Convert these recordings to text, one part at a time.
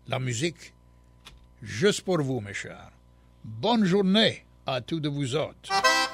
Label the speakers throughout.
Speaker 1: la musique juste pour vous, mes chers. Bonne journée à tous de vous autres.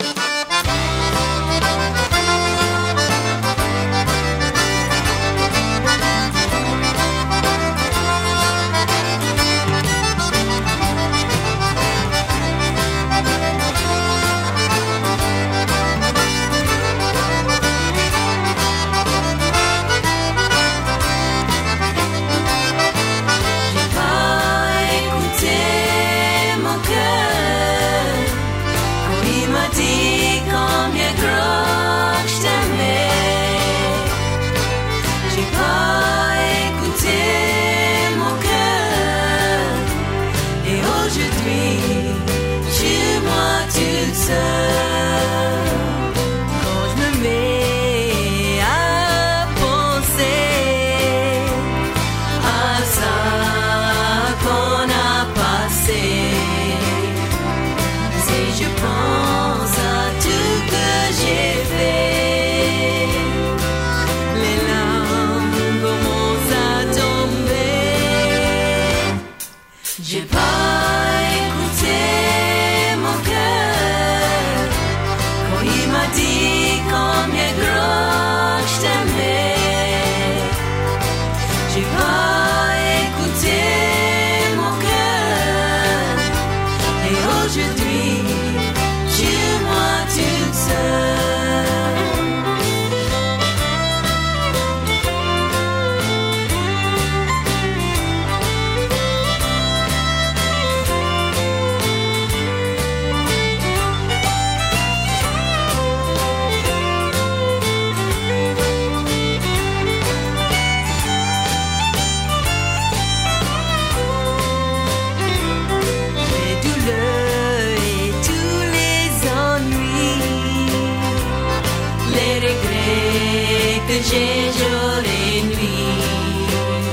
Speaker 2: J'ai jour et nuit,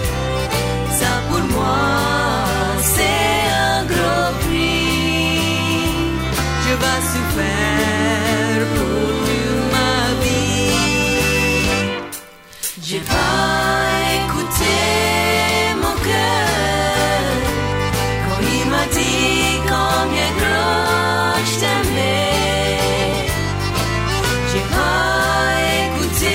Speaker 2: ça pour moi c'est un gros prix. Je vais souffrir pour toute ma vie. J'ai pas écouté mon cœur quand il m'a dit combien gros je t'aimais. J'ai pas écouté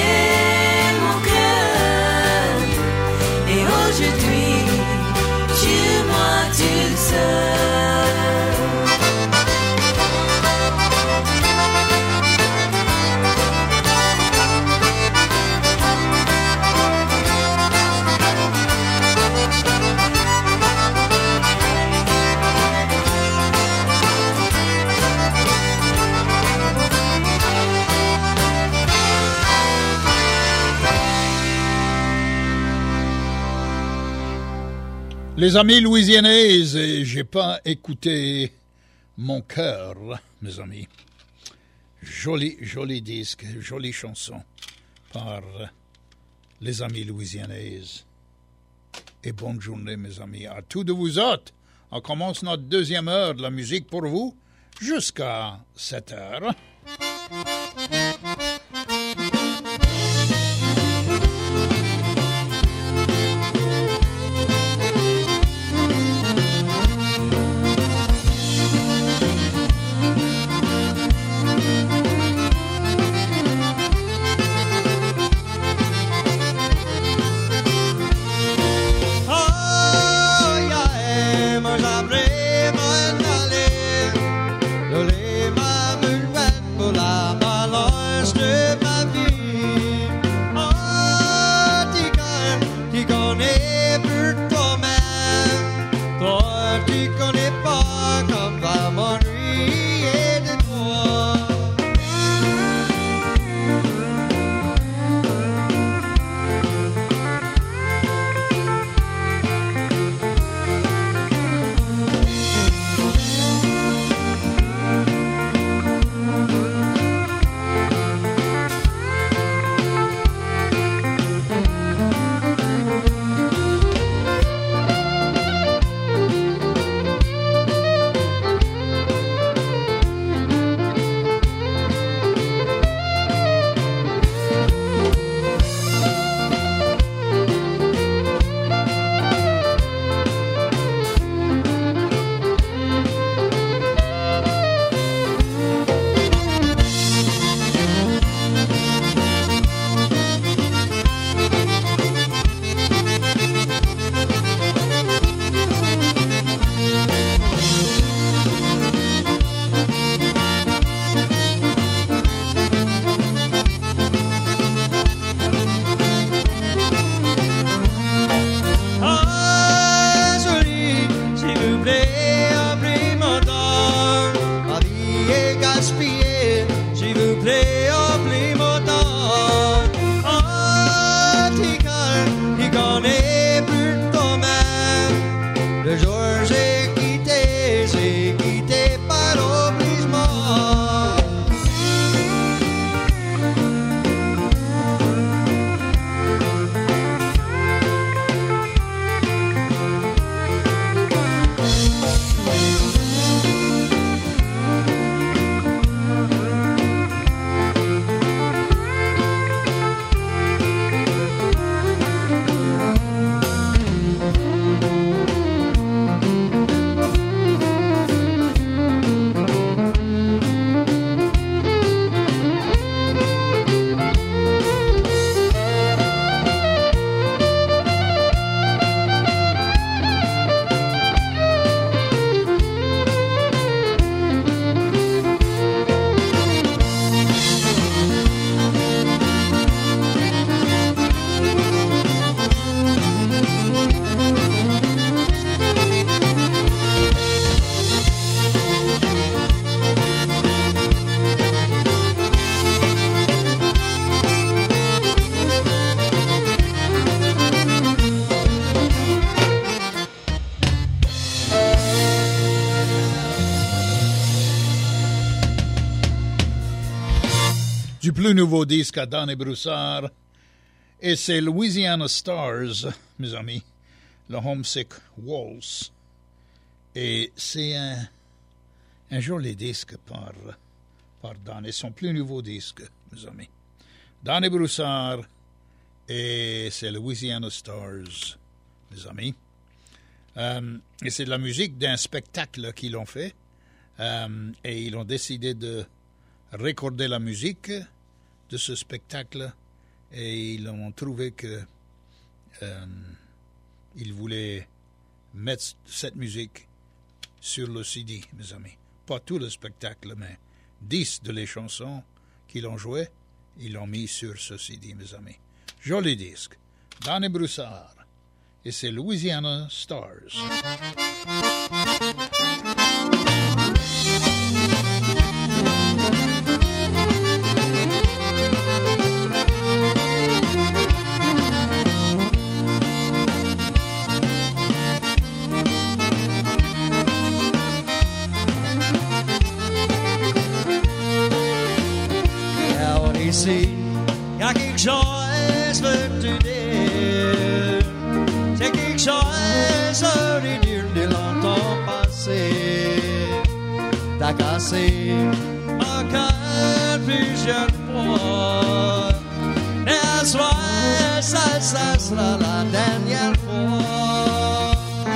Speaker 1: Les amis louisianais, j'ai pas écouté mon cœur, mes amis. Joli disque, jolie chanson par les amis louisianais. Et bonne journée, mes amis, à tous de vous autres. On commence notre deuxième heure de la musique pour vous jusqu'à 7 heures.
Speaker 3: Lolé ma muette pour la balance.
Speaker 1: du plus nouveau disque à Donnie Broussard. Et c'est Louisiana Stars, mes amis, le Homesick Waltz. Et c'est un joli disque par Donnie, son plus nouveau disque, mes amis. Donnie Broussard et c'est Louisiana Stars, mes amis. Et c'est de la musique d'un spectacle qu'ils ont fait. Et ils ont décidé de recorder la musique de ce spectacle. Et ils ont trouvé que ils voulaient mettre cette musique sur le CD, mes amis. Pas tout le spectacle, mais 10 de les chansons qu'ils ont jouées, ils l'ont mis sur ce CD, mes amis. Joli disque. Donnie Broussard. Et c'est Louisiana Stars.
Speaker 3: Ici, il y a quelque chose de te dire. C'est quelque chose de dire de longtemps passé. T'as cassé mon cœur plusieurs fois. Mais à soir, ça sera la dernière fois.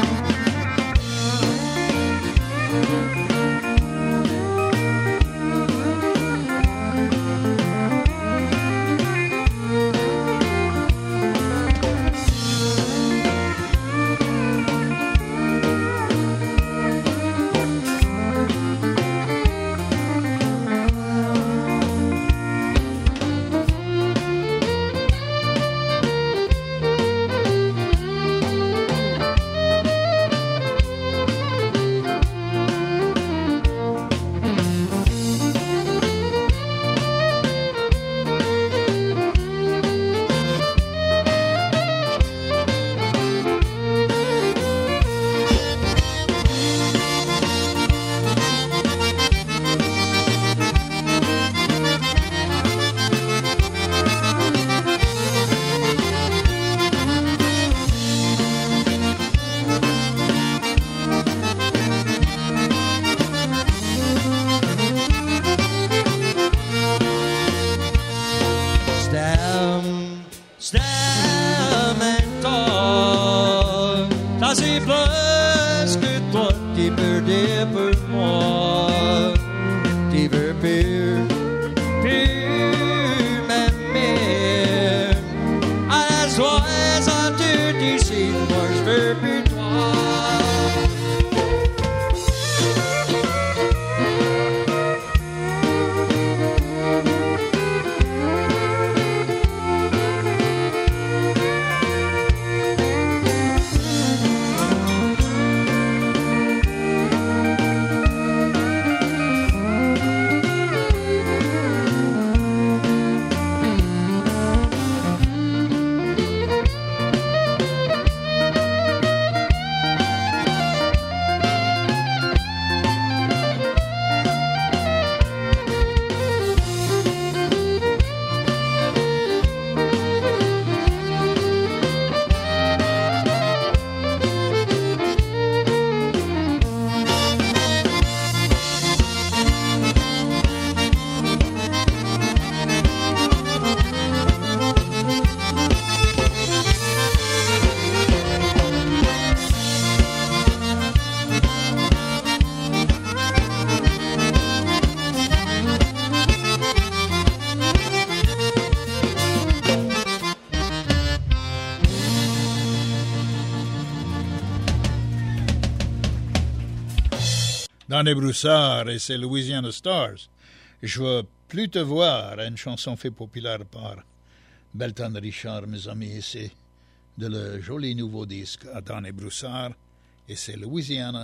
Speaker 1: Donnie Broussard et c'est Louisiana Stars. Je veux plus te voir, une chanson faite populaire par Belton Richard, mes amis, et c'est de le joli nouveau disque à Donnie Broussard et c'est Louisiana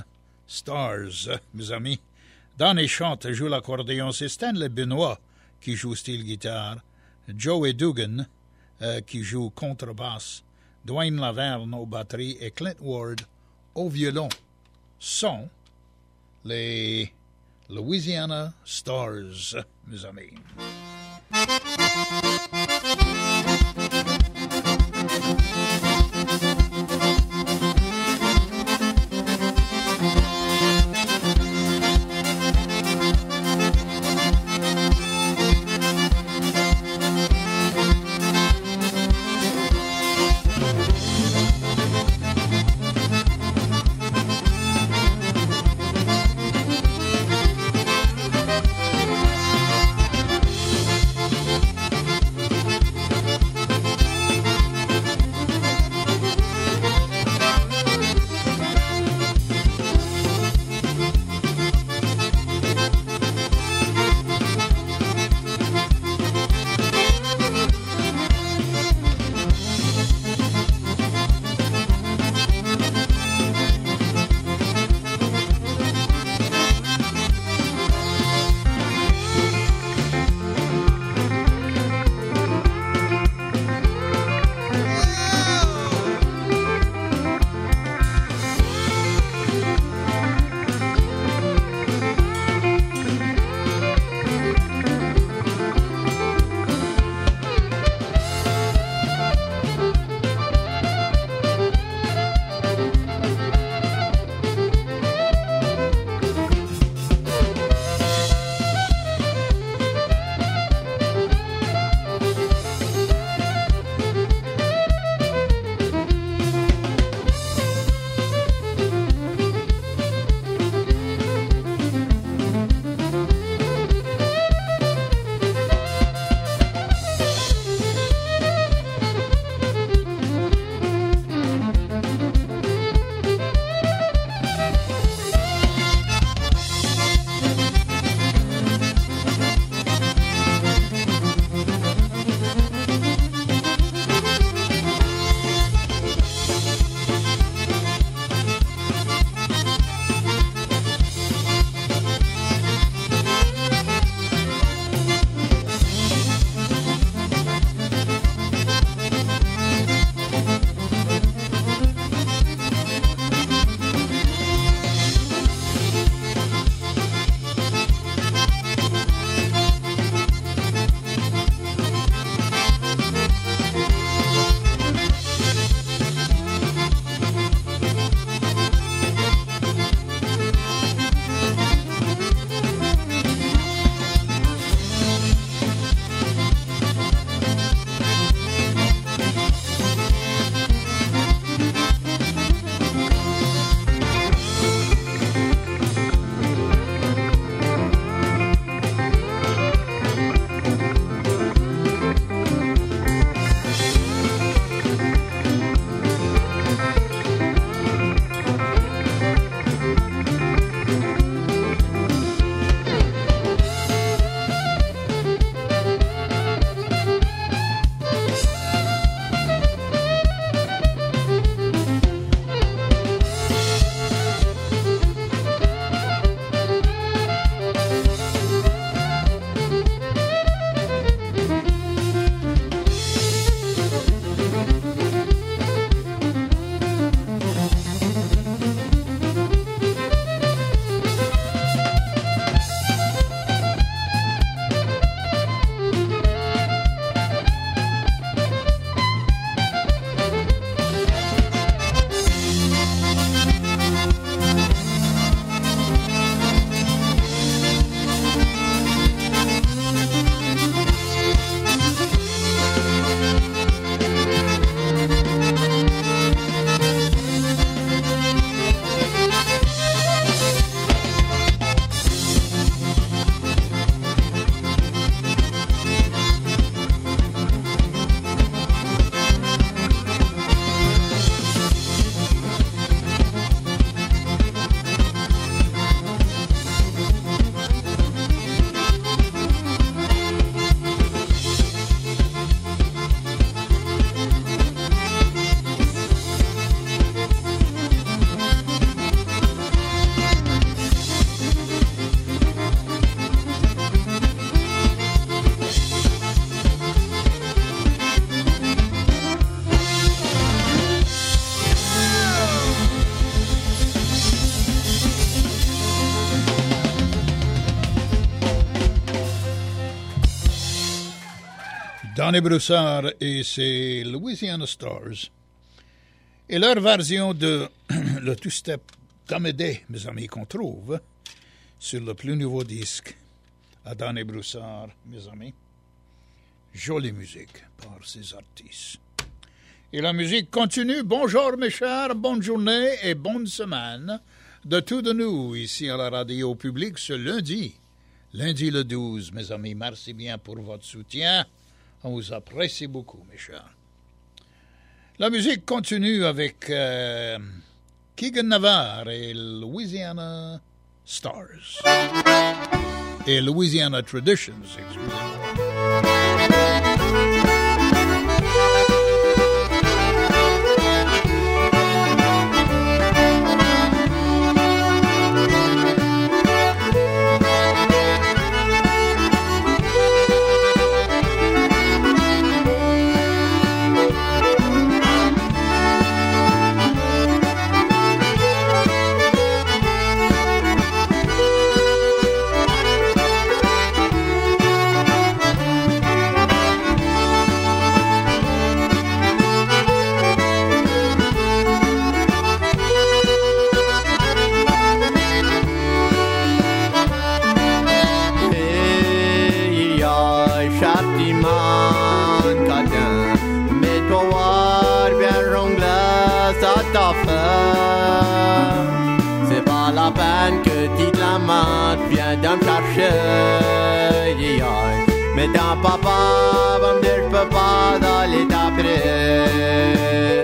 Speaker 1: Stars, mes amis. Donnie chante, joue l'accordéon, c'est Stanley Benoit qui joue style guitare, Joey Dugan qui joue contrebasse, Dwayne Laverne aux batteries et Clint Ward au violon. Sont les Louisiana Stars, mes amis. Donnie Broussard et ses Louisiana Stars. Et leur version de le two-step d'Amédée, mes amis, qu'on trouve sur le plus nouveau disque à Donnie Broussard, mes amis. Jolie musique par ces artistes. Et la musique continue. Bonjour mes chers, bonne journée et bonne semaine de tous de nous ici à la radio publique ce lundi le 12, mes amis. Merci bien pour votre soutien. On vous apprécie beaucoup, mes chers. La musique continue avec Keegan Navarre et Louisiana Stars. Et Louisiana Traditions, excusez-moi.
Speaker 4: C'est pas la peine que tu te la main viens de me chercher. Mais ton papa va me dire je peux pas aller t'après.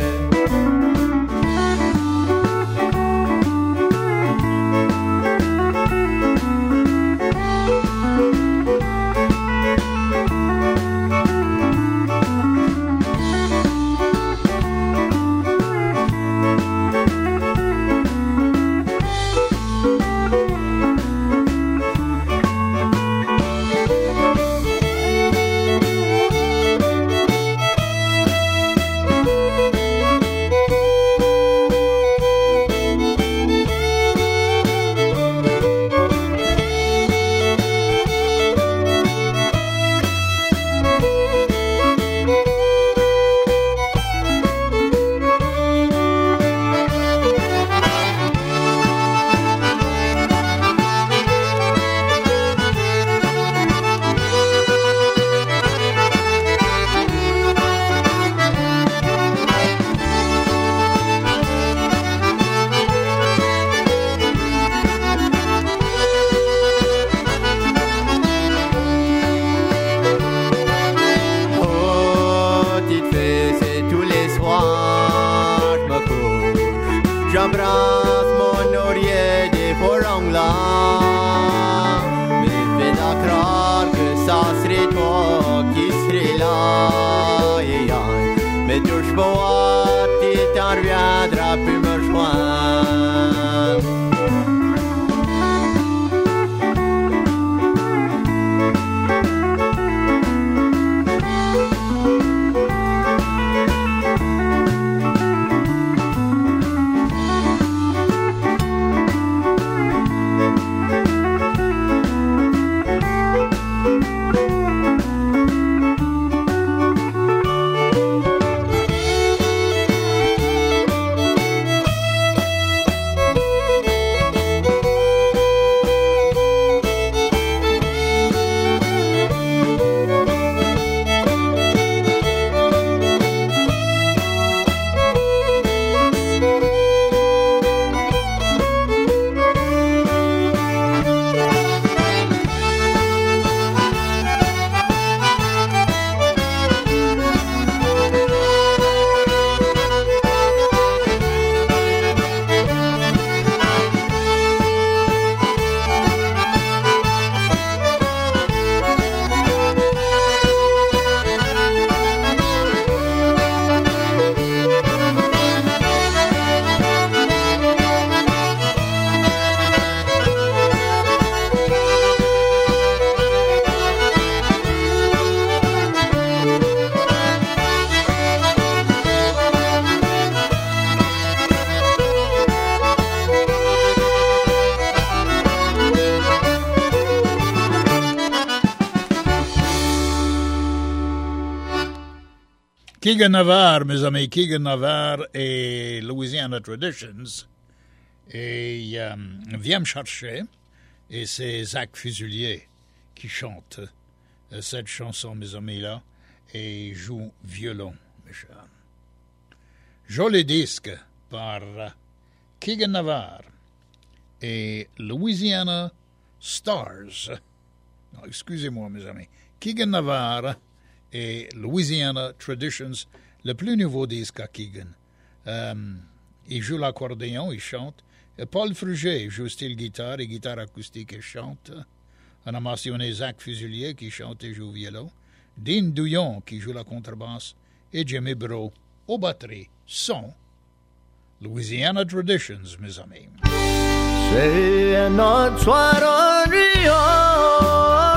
Speaker 1: Keegan Navarre, mes amis, Keegan Navarre et Louisiana Traditions. Et vient me chercher, et c'est Zach Fuselier qui chante cette chanson, mes amis, là, et joue violon, mes chers. Joli disque par Keegan Navarre et Louisiana Stars. Non, excusez-moi, mes amis. Keegan Navarre et Louisiana Traditions, le plus nouveau disque à Keegan. Il joue l'accordéon, il chante. Et Paul Fruget joue style guitare et guitare acoustique et chante. On a mentionné Zach Fuselier qui chante et joue violon. Dean Douillon qui joue la contrebasse. Et Jimmy Bro aux batteries. Son Louisiana Traditions, mes amis.
Speaker 5: C'est un autre soir ennuyant.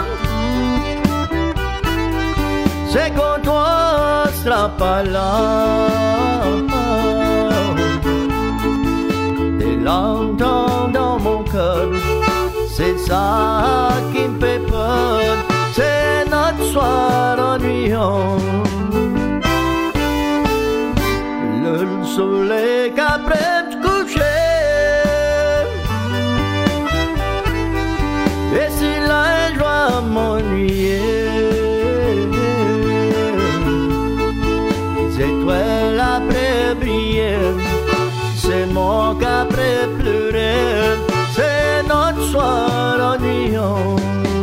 Speaker 5: C'est quand toi sera pas là. T'es longtemps dans mon cœur. C'est ça qui me fait peur. C'est notre soir ennuyant. Le soleil qu'après me coucher. Et si là je dois m'ennuyer, c'est toi l'après briller, c'est moi qu'après pleurer, c'est notre soir ennuyant.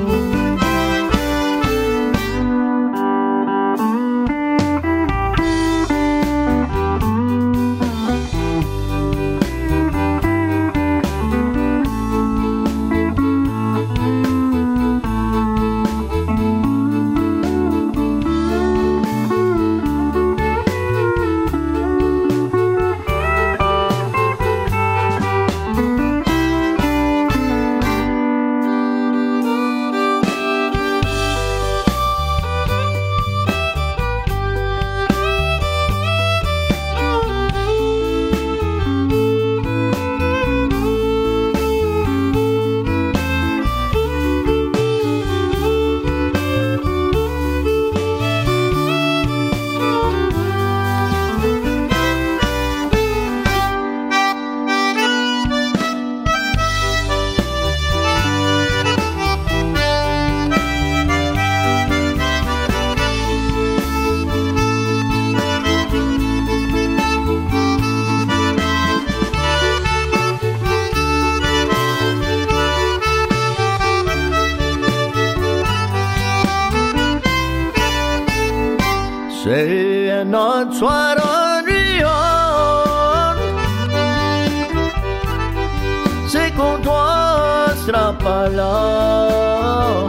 Speaker 5: C'est un autre soir ennuyant. C'est quand toi sera pas là.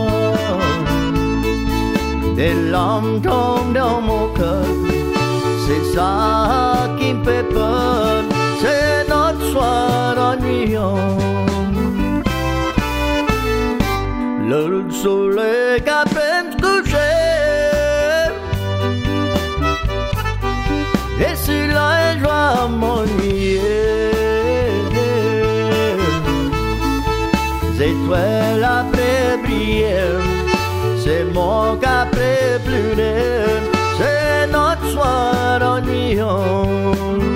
Speaker 5: Des larmes tombent dans mon cœur. C'est ça qui me fait peur. C'est notre soir ennuyant. Le soleil qu'à peine couché. Et si là je dois m'ennuyer, c'est toi l'après briller, c'est moi qu'après pleurer, c'est notre soir ennuyant.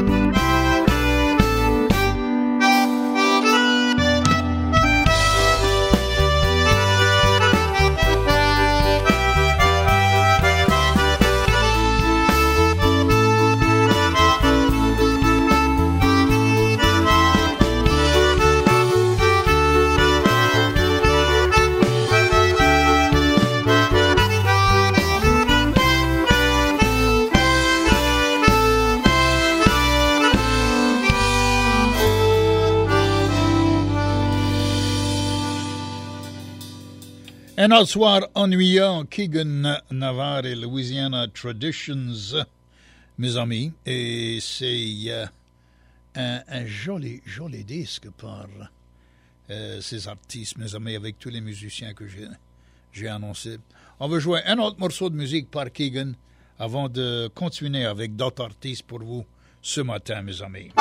Speaker 1: Un autre soir ennuyant, Keegan Navarre et Louisiana Traditions, mes amis, et c'est un joli disque par ces artistes, mes amis, avec tous les musiciens que j'ai annoncés. On va jouer un autre morceau de musique par Keegan avant de continuer avec d'autres artistes pour vous ce matin, mes amis.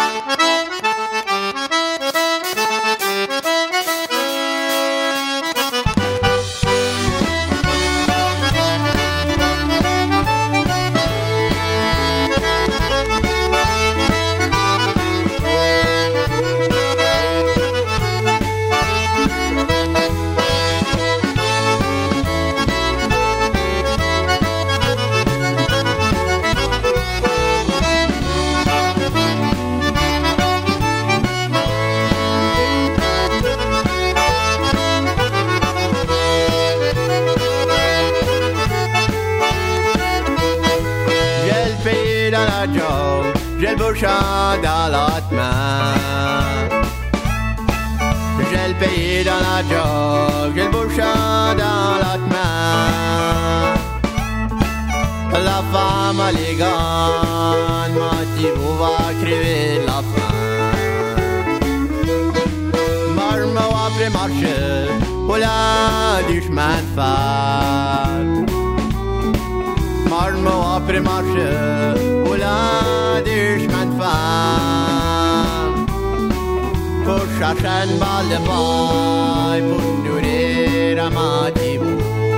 Speaker 4: j'ai le bouchon dans l'autre main. J'ai le pays dans la jug, j'ai le bouchon dans l'autre main. La femme à l'égane, motivez-vous va crever de la faim. Marche-moi après marcher, au là du chemin de fer. Marche-moi après marcher, au là du chemin de fer. Pour chercher une balle de paille, pour nourrir à motivez-vous.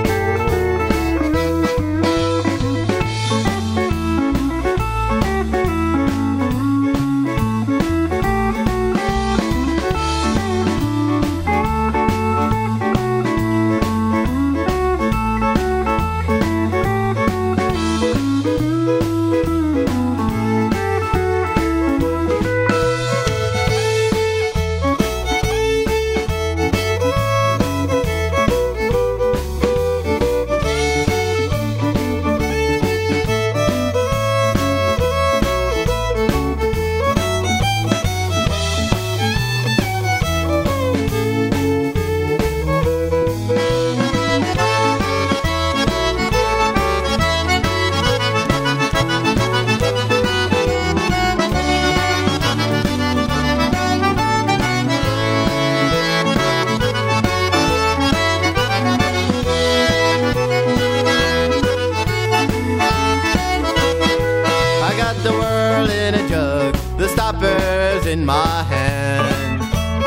Speaker 4: In my hand,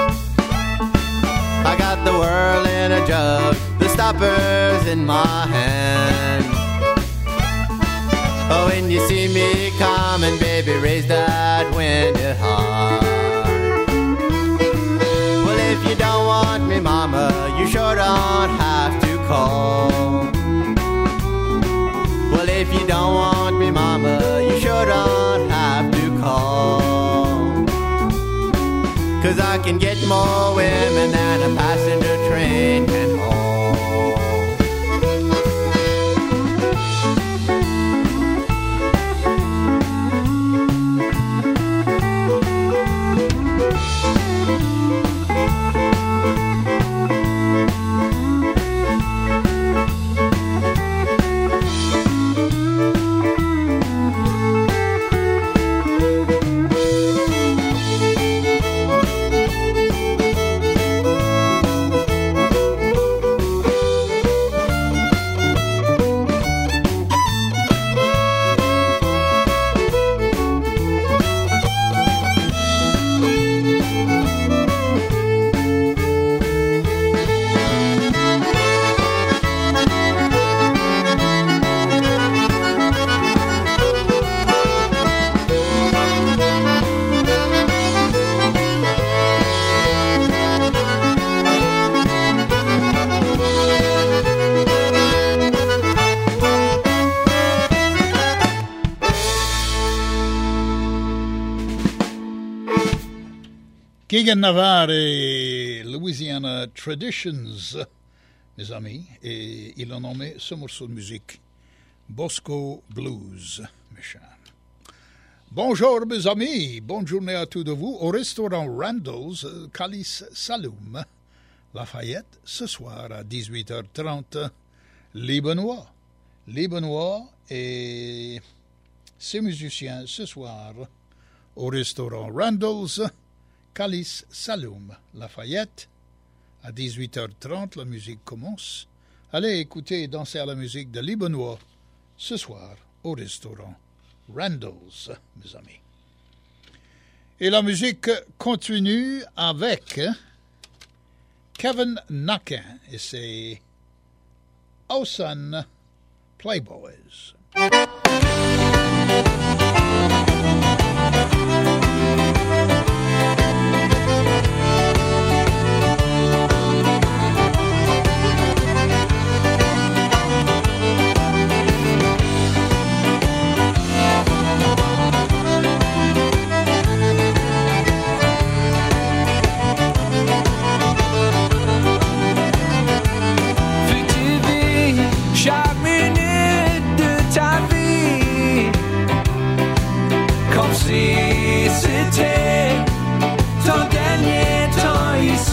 Speaker 4: I got the world in a jug, the stoppers in my hand. Oh, when you see me coming, baby, raise that window high. Well, if you don't want me, mama, you sure don't have to call. Well, if you don't want me, mama, you sure don't have to call. 'Cause I can get more women than a passenger train can haul.
Speaker 1: Keegan Navarre et Louisiana Traditions, mes amis, et il a nommé ce morceau de musique Bosco Blues, mes chers. Bonjour mes amis, bonne journée à tous de vous au restaurant Randall's, Calice Saloum, Lafayette, ce soir à 18h30, les Benoît et ses musiciens ce soir au restaurant Randall's, Calice Saloum, Lafayette, à 18h30, la musique commence. Allez écouter et danser à la musique de Libanois ce soir au restaurant Randall's, mes amis. Et la musique continue avec Kevin Nacken et ses Ocean Playboys.
Speaker 6: Chaque minute de ta vie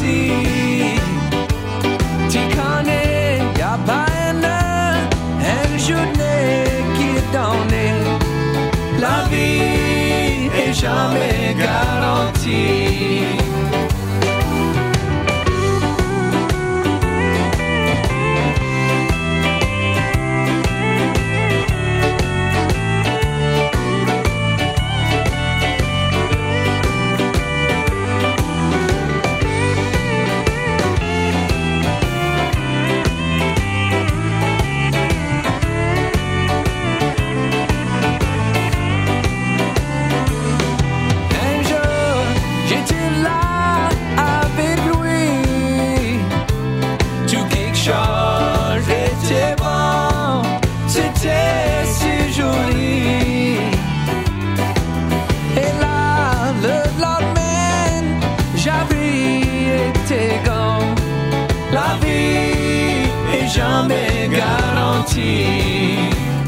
Speaker 6: garantie. Tu connais, y'a pas une journée qui est donnée. La vie est jamais garantie. Jamais garantie.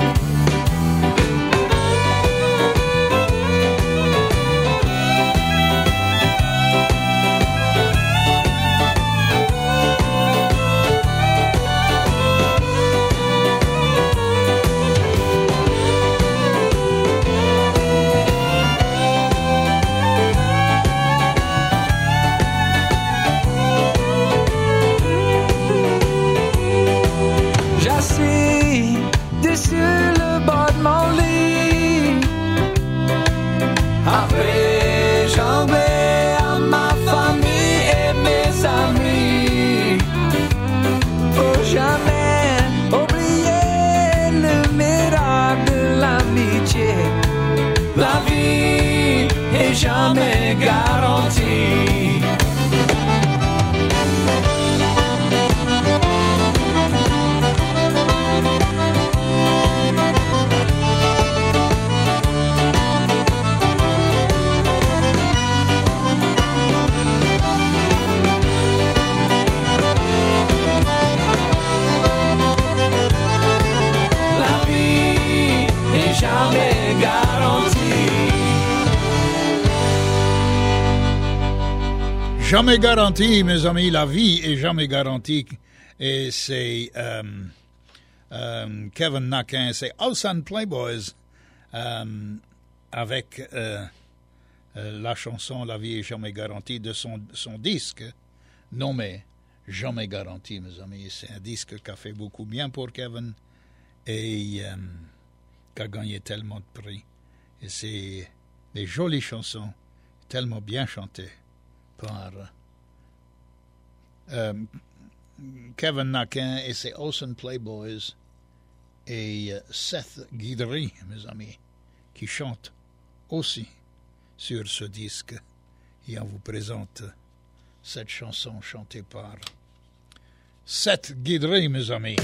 Speaker 6: Jamais garantie. La vie est jamais garantie.
Speaker 1: Jamais garanti, mes amis, la vie est jamais garantie. Et c'est Kevin Naquin, c'est Ulsan Playboys avec la chanson La vie est jamais garantie de son disque nommé Jamais garanti, mes amis. C'est un disque qui a fait beaucoup bien pour Kevin et qui a gagné tellement de prix. Et c'est des jolies chansons, tellement bien chantées par Kevin Naquin et ses Olsen Playboys et Seth Guidry, mes amis, qui chantent aussi sur ce disque. Et on vous présente cette chanson chantée par Seth Guidry, mes amis.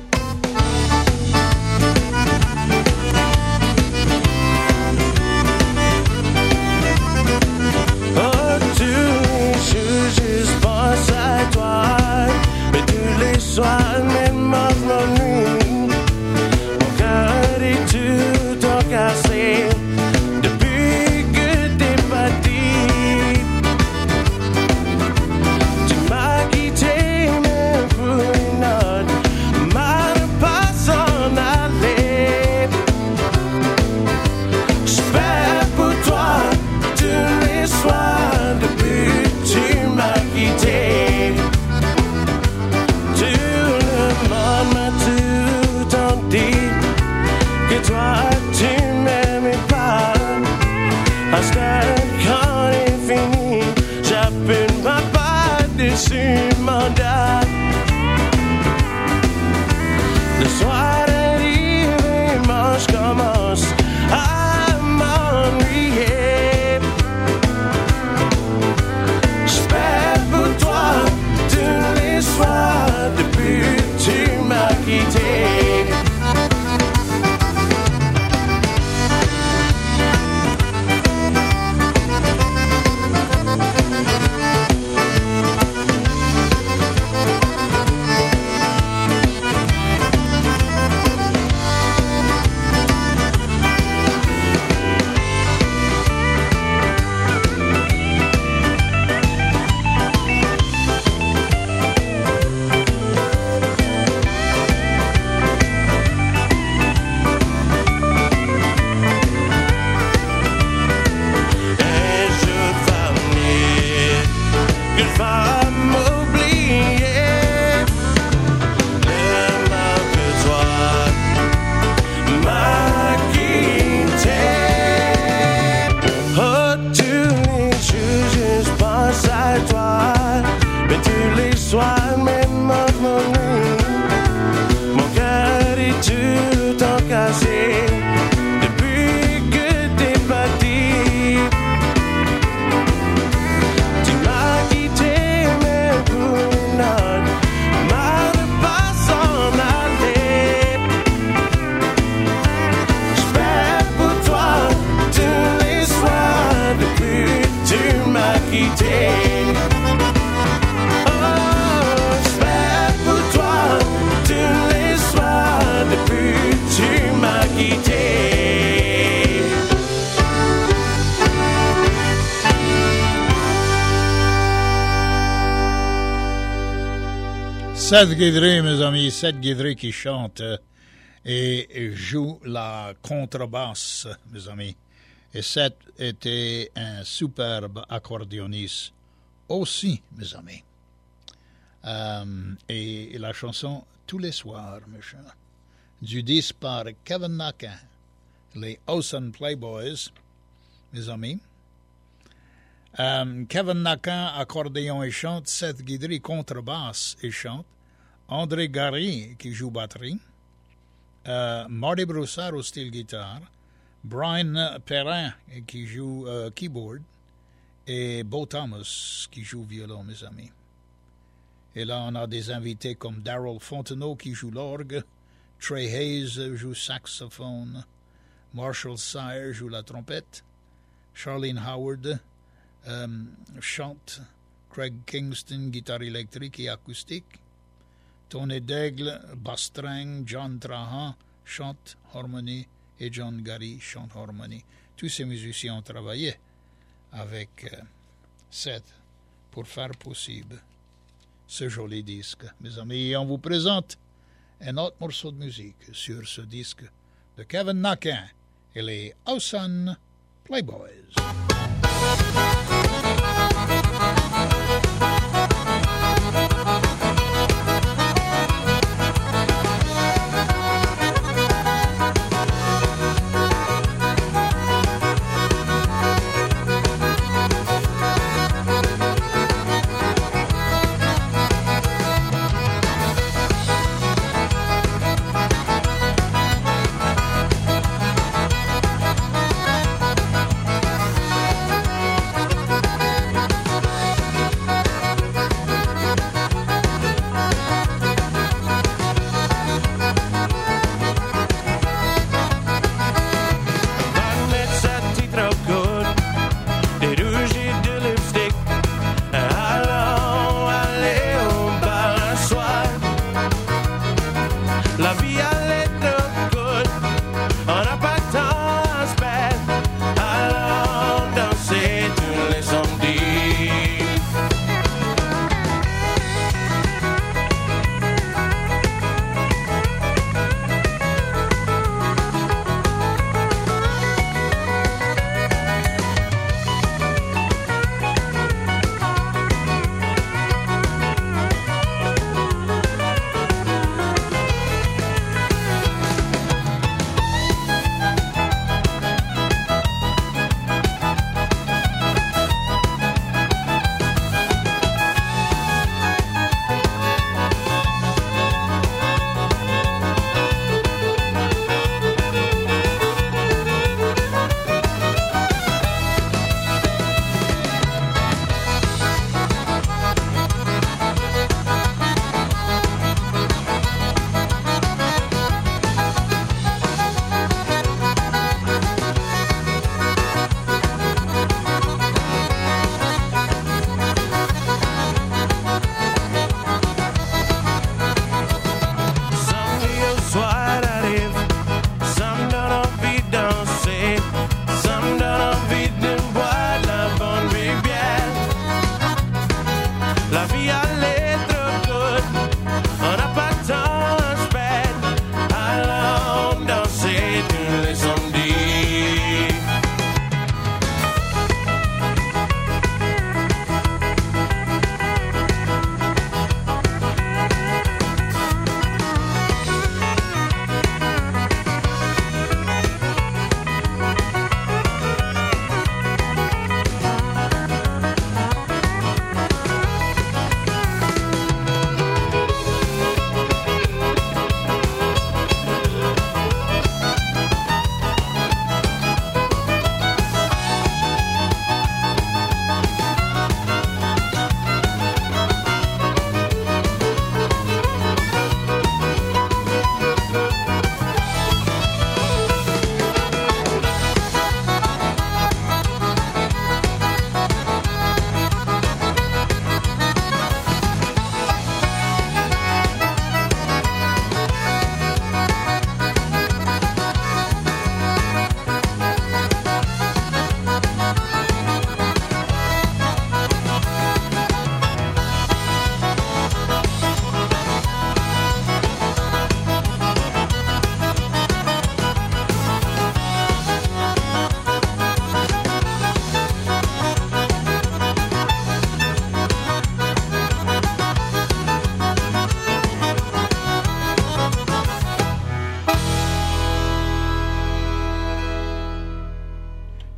Speaker 7: Je pense à toi, mais tous les soirs, même ma nuit, mon cœur est tout encassé depuis que t'es parti. Tu m'as quitté, mais pour une autre, ma pas s'en aller. J'espère pour toi tous les soirs depuis tu m'as quitté. Tout le monde m'a tout en dit que toi tu m'aimais pas. Parce que quand est fini, j'appelle ma part dessus mandat. Le soir arrive et moi je commence à m'ennuyer. Depuis tu m'as quitté. va m'oublier. Demain que toi m'as quitté. Oh, tous les jours je pense à toi, mais tous les soirs même en nuit, mon cœur est tout encassé.
Speaker 1: Seth Guidry, mes amis, Seth Guidry qui chante et joue la contrebasse, mes amis. Et Seth était un superbe accordéoniste aussi, mes amis. Et la chanson Tous les soirs, mes chers, du disque par Kevin Naquin, les Ocean Playboys, mes amis. Kevin Naquin, accordéon et chante, Seth Guidry, contrebasse et chante, André Gary qui joue batterie, Marty Broussard au style guitare, Brian Perrin qui joue keyboard et Bo Thomas qui joue violon, mes amis. Et là, on a des invités comme Daryl Fontenot qui joue l'orgue, Trey Hayes joue saxophone, Marshall Sire joue la trompette, Charlene Howard chante, Craig Kingston guitare électrique et acoustique, Tony Daigle, basse-string, John Trahan chante harmonie et John Gary chante harmonie. Tous ces musiciens ont travaillé avec Seth pour faire possible ce joli disque. Mes amis, on vous présente un autre morceau de musique sur ce disque de Kevin Naquin et les Ocean Playboys.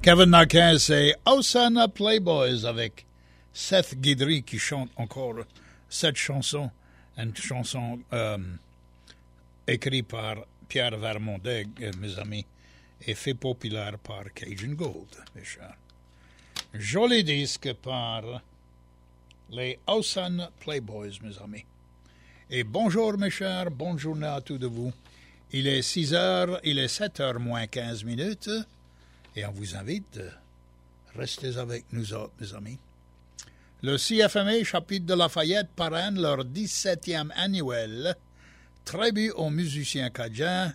Speaker 1: Kevin Naquin, c'est Osana Playboys avec Seth Guidry qui chante encore cette chanson, une chanson écrite par Pierre Vermondeg, mes amis, et fait populaire par Cajun Gold, mes chers. Joli disque par les Osana Playboys, mes amis. Et bonjour, mes chers, bonne journée à tous de vous. Il est 6h, il est 7h moins 15 minutes. Et on vous invite, restez avec nous autres, mes amis. Le CFMA, chapitre de Lafayette, parraine leur 17e annuel tribut aux musiciens cajuns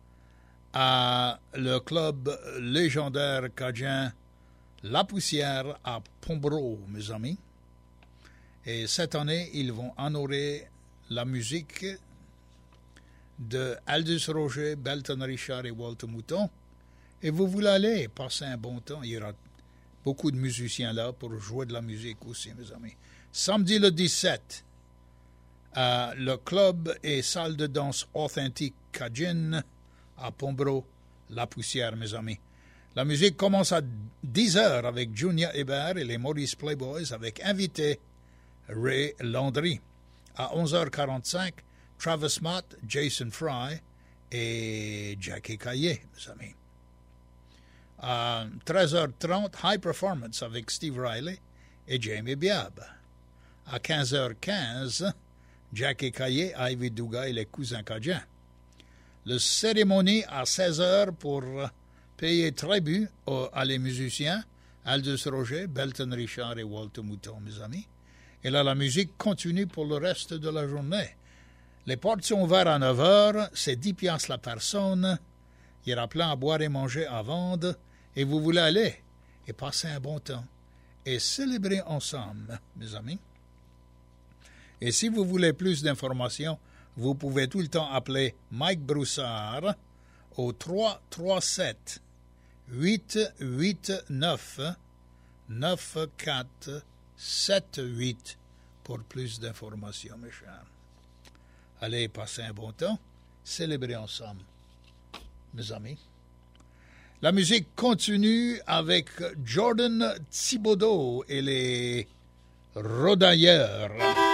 Speaker 1: à le club légendaire cajun La Poussière à Pombro, mes amis. Et cette année, ils vont honorer la musique de Aldous Roger, Belton Richard et Walter Mouton. Et vous voulez aller passer un bon temps. Il y aura beaucoup de musiciens là pour jouer de la musique aussi, mes amis. Samedi le 17, le club et salle de danse authentique Cajun à Pombro, La Poussière, mes amis. La musique commence à 10h avec Junior Hébert et les Maurice Playboys avec invité Ray Landry. À 11h45, Travis Mott, Jason Fry et Jackie Caillé, mes amis. À 13h30, High Performance avec Steve Riley et Jamie Biab. À 15h15, Jackie Caillé, Ivy Duga et les cousins cajuns. La cérémonie à 16h pour payer tribut à les musiciens Aldous Roger, Belton Richard et Walter Mouton, mes amis. Et là, la musique continue pour le reste de la journée. Les portes sont ouvertes à 9h, c'est 10 piastres la personne. Il y aura plein à boire et manger à vendre. Et vous voulez aller et passer un bon temps et célébrer ensemble, mes amis. Et si vous voulez plus d'informations, vous pouvez tout le temps appeler Mike Broussard au 337-889-9478 pour plus d'informations, mes chers. Allez passer un bon temps, célébrer ensemble, mes amis. La musique continue avec Jordan Thibodeau et les Rodailleurs.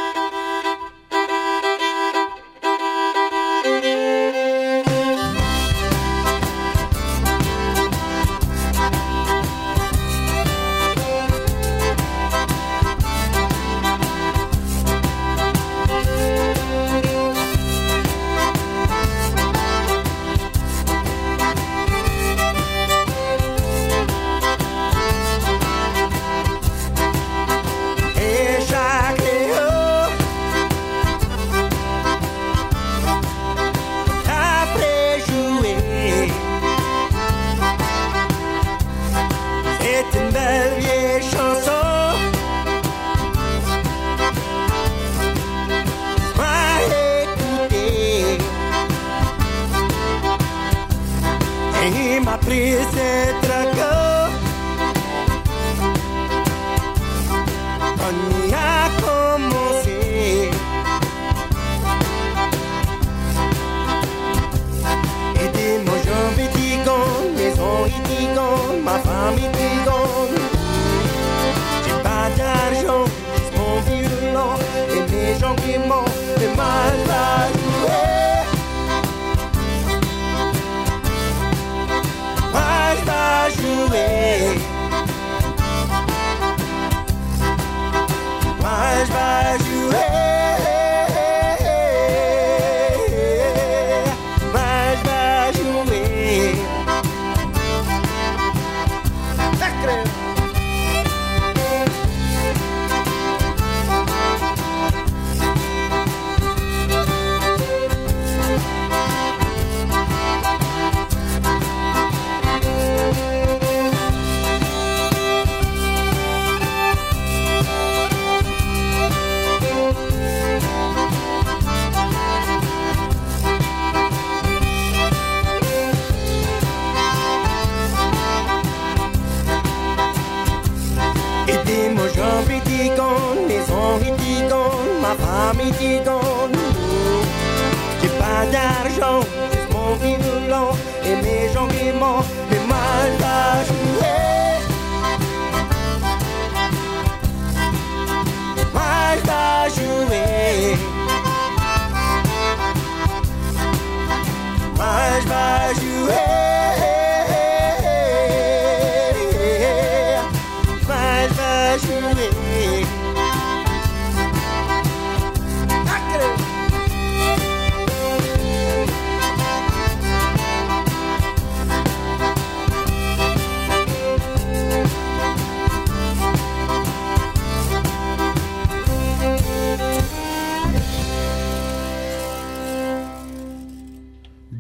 Speaker 8: J'ai pas d'argent, juste mon violon et mes gens qui m'ont fait mal à jouer.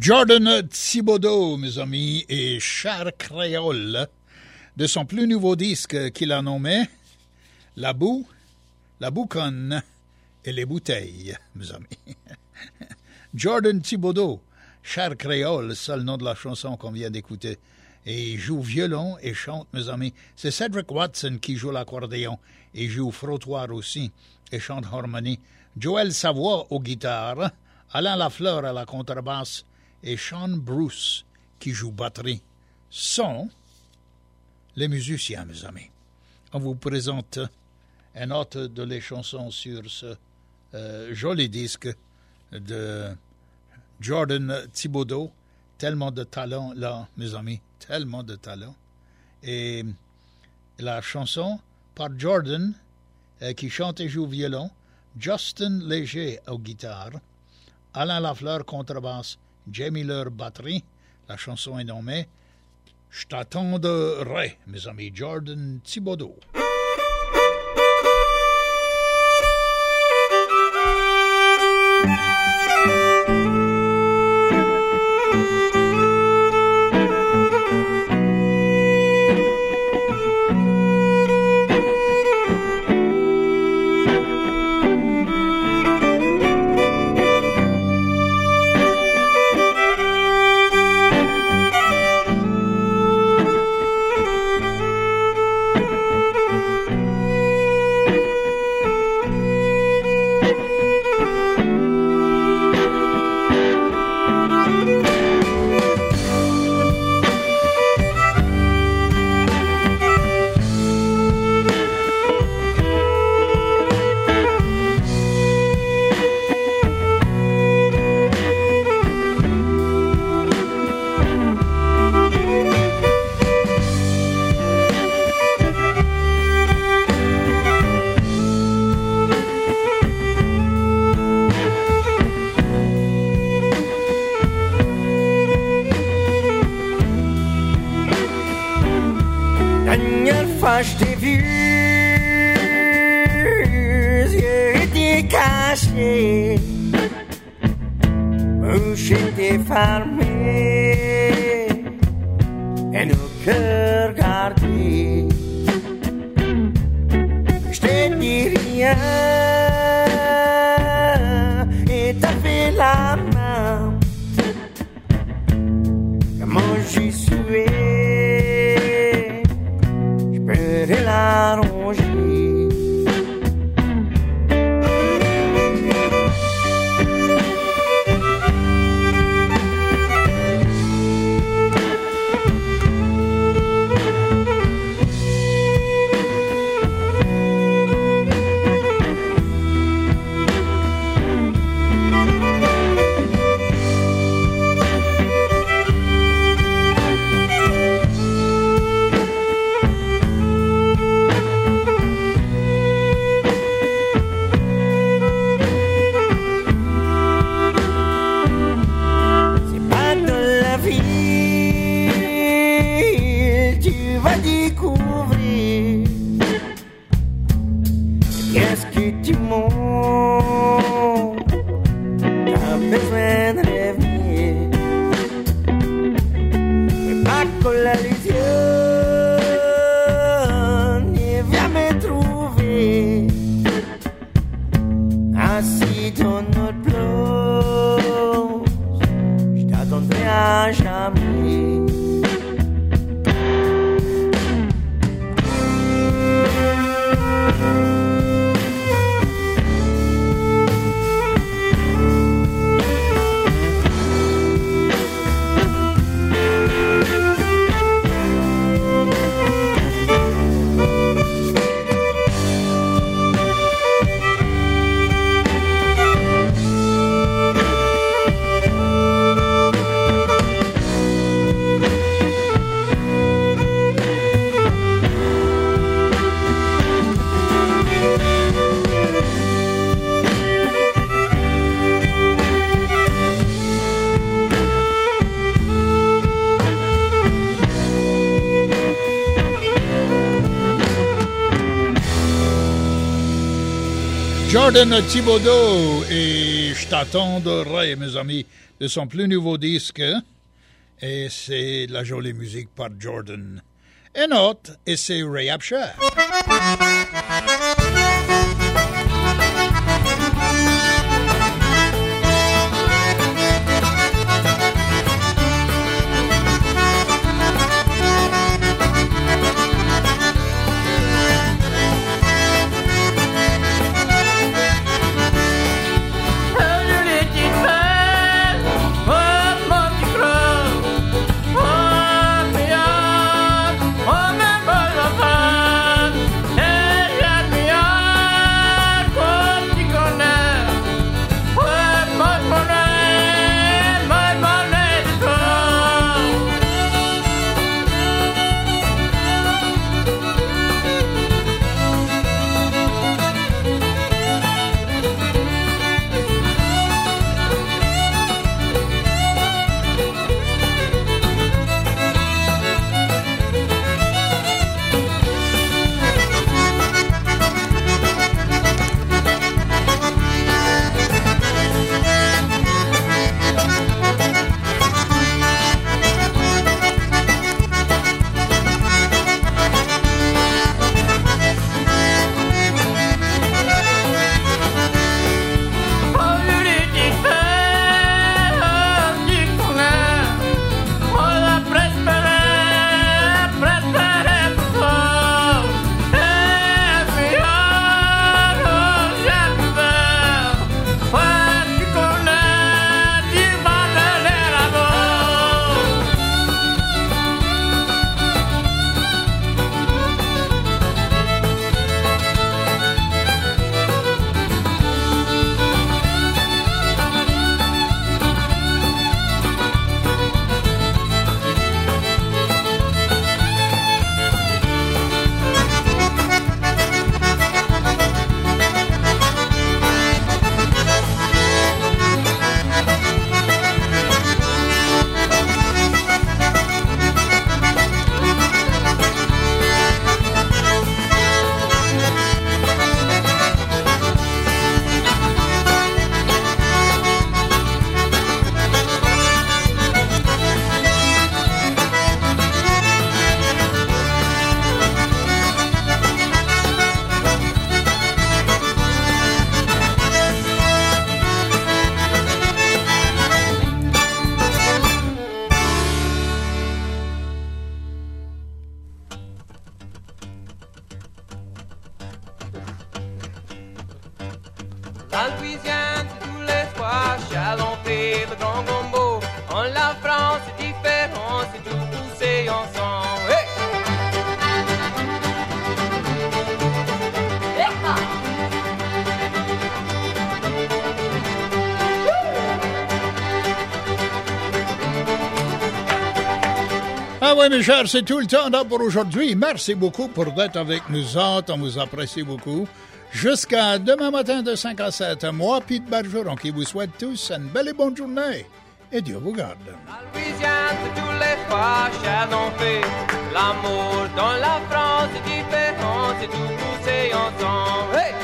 Speaker 1: Jordan Thibodeau, mes amis, et Cher Créole, de son plus nouveau disque qu'il a nommé La boue, la bouconne et les bouteilles, mes amis. Jordan Thibodeau, Cher Créole, c'est le nom de la chanson qu'on vient d'écouter. Et il joue violon et chante, mes amis. C'est Cedric Watson qui joue l'accordéon et joue frottoir aussi et chante harmonie. Joël Savoie aux guitares, Alain Lafleur à la contrebasse et Sean Bruce qui joue batterie sont les musiciens, mes amis. On vous présente une autre de les chansons sur ce joli disque de Jordan Thibodeau. Tellement de talent là, mes amis, tellement de talent. Et la chanson par Jordan qui chante et joue violon, Justin Léger aux guitares, Alain Lafleur contrebasse, Jamie Leur batterie. La chanson est nommée Je t'attendrai, mes amis. Jordan Thibodeau.
Speaker 8: Je t'ai vu, yeux étaient cachés, bouche était fermée, et nos cœurs gardés. Je t'ai dit rien, et t'as fait la main, comment j'y suis. De la rongée.
Speaker 1: Jordan Thibodeau et je t'attendrai, mes amis, de son plus nouveau disque. Et c'est la jolie musique par Jordan. Un autre, et c'est Ray Abshire.
Speaker 9: La Louisiane, c'est tous les soirs, chalenté, le grand gombo. En la France, c'est différent, c'est tout poussé ensemble. Hey!
Speaker 1: Ah oui, mes chers, c'est tout le temps là pour aujourd'hui. Merci beaucoup pour d'être avec nous autres. On vous apprécie beaucoup. Jusqu'à demain matin de 5 à 7, moi, Pete Bergeron, qui vous souhaite tous une belle et bonne journée. Et Dieu vous garde.
Speaker 9: La Louisiane, c'est tous les fois, chers fait. L'amour dans la France, c'est différent, c'est tout poussé ensemble. Hey!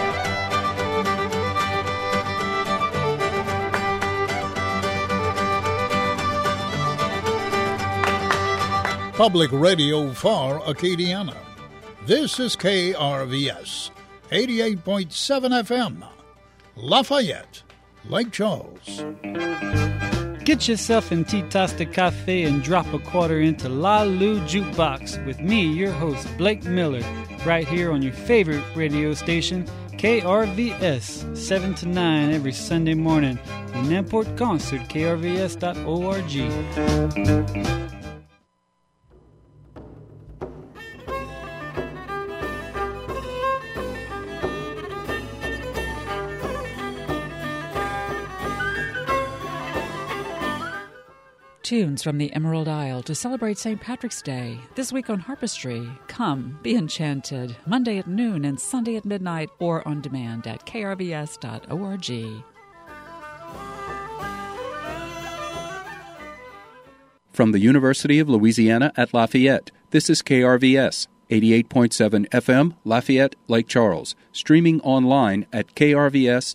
Speaker 1: Public Radio for Acadiana. This is KRVS, 88.7 FM, Lafayette, Lake Charles.
Speaker 10: Get yourself in Tea-Tastic Cafe and drop a quarter into La Lou Jukebox with me, your host, Blake Miller, right here on your favorite radio station, KRVS, 7 to 9 every Sunday morning. The Newport Concert, krvs.org.
Speaker 11: Tunes from the Emerald Isle to celebrate St. Patrick's Day. This week on Harpistry, come, be enchanted, Monday at noon and Sunday at midnight or on demand at krvs.org.
Speaker 12: From the University of Louisiana at Lafayette, this is KRVS, 88.7 FM, Lafayette, Lake Charles. Streaming online at krvs.org.